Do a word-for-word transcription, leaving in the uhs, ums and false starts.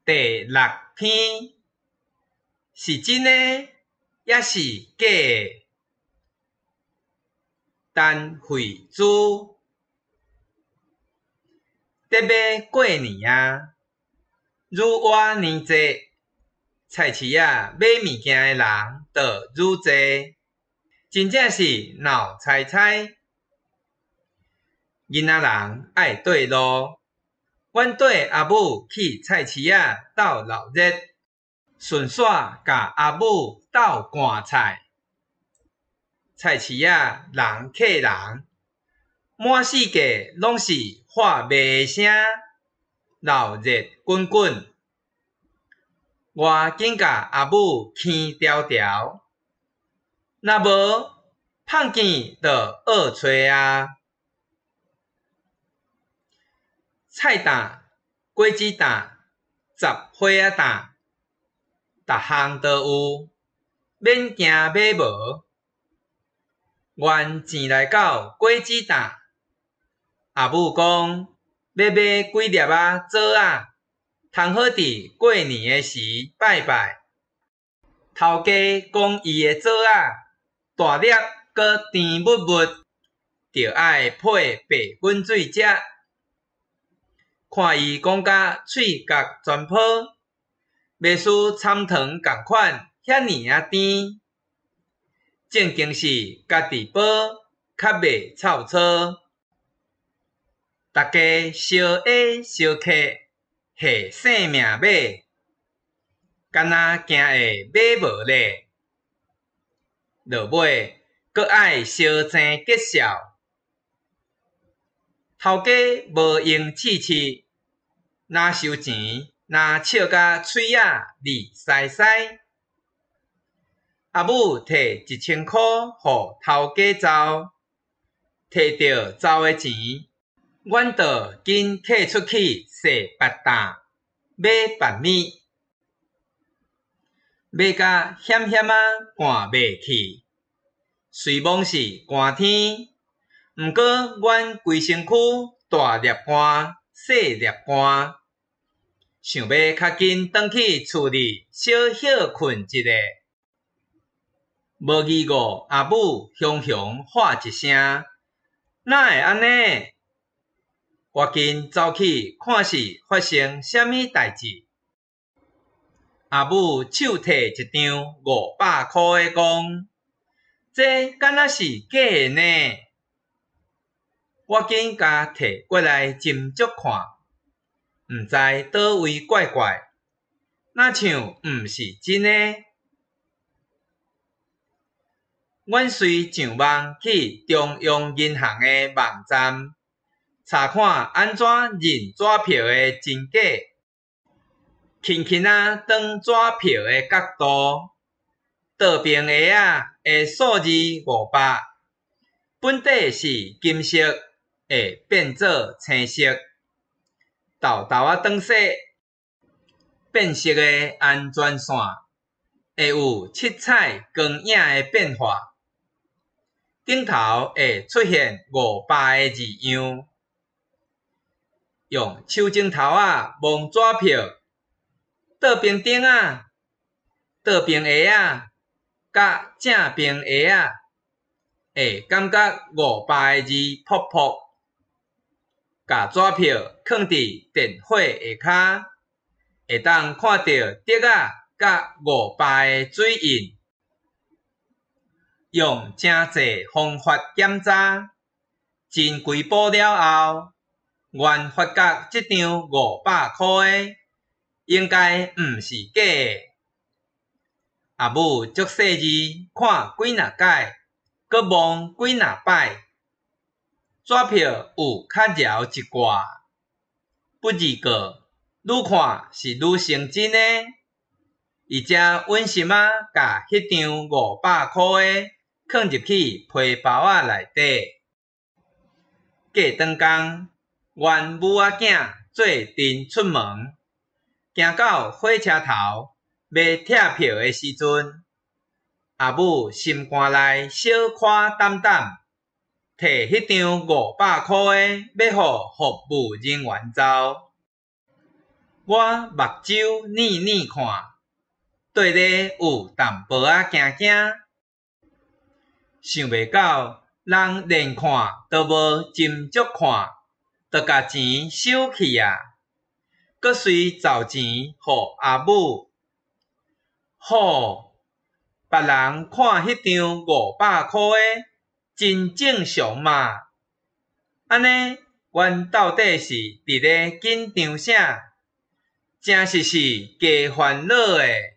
第六篇是真诶，也是假诶？陈慧珠，得要过年啊，愈活年节，菜市仔买物件诶人就愈济，真正是闹猜猜。囡仔人爱对路，阮缀阿母去菜市仔斗闹热，顺续甲阿母斗赶菜。菜市仔人客人，满世界拢是话卖诶声，闹热滚滚。我紧甲阿母牵条条，若无胖见就学找啊。菜担、果子担、杂货仔担，逐项都有，免惊买无。阮钱来到果子担，阿母讲要买几粒仔枣仔，通好伫过年诶时拜拜。头家讲伊诶枣仔大粒佮甜蜜蜜，着爱配白滚水食。看伊讲甲喙角全泡，袂输参糖共款遐尔啊甜。正经是家己煲，较袂臭臊。大家相爱相克，下性命买，敢若惊会买无咧。落尾阁爱相争结效，头家无用试试，若收钱若笑甲嘴仔利塞塞。阿母摕一千箍互头家走，摕到走诶钱，阮就紧摕出去洗白担，买白米，买甲险险啊赶袂去。虽讲是寒天，毋过阮规身躯大粒汗、细粒汗，想要较紧转去厝里小歇困一下。无疑误阿母雄雄喊一声，哪会安尼？我紧走去看是发生啥物代志。阿母手摕一张五百箍诶，讲这敢若是假诶呢？我紧甲摕过来斟酌看，毋知倒位怪怪，若像毋是真诶。阮随上网去中央银行诶网站查看安怎认纸票诶真假，轻轻啊转纸票诶角度，倒边下仔诶数字五百，本底是金色，会变做青色，豆豆仔转色，变色诶安全线会有七彩光影诶变化。顶头会出现五百个字样，用手指头仔摸纸票，倒边顶仔、倒边下仔，甲正边下仔，会感觉五百个字扑扑。甲纸票放伫电火下骹，会当看到竹仔甲五百个水印。用真济方法检查，真几步了后，阮发觉即张五百箍诶，应该毋是假诶。阿母足细致看几若解，阁摸几若摆，纸票有较饶一寡，不二过，愈看是愈成真诶。伊才稳心啊，甲迄张五百箍诶放入去皮包仔内底。过顿工，阮母仔囝做阵出门，行到火车头要拆票诶时阵，阿母心肝内小夸胆胆，摕迄张五百箍诶要互服务人员走。 我目睭腻腻看，对咧有淡薄仔惊惊。想袂到人连看都无斟酌看，就甲钱收去啊！阁随找钱互阿母。好，别人看迄张五百箍诶，真正常嘛。安尼，阮到底是伫咧紧张啥？真实是加烦恼诶。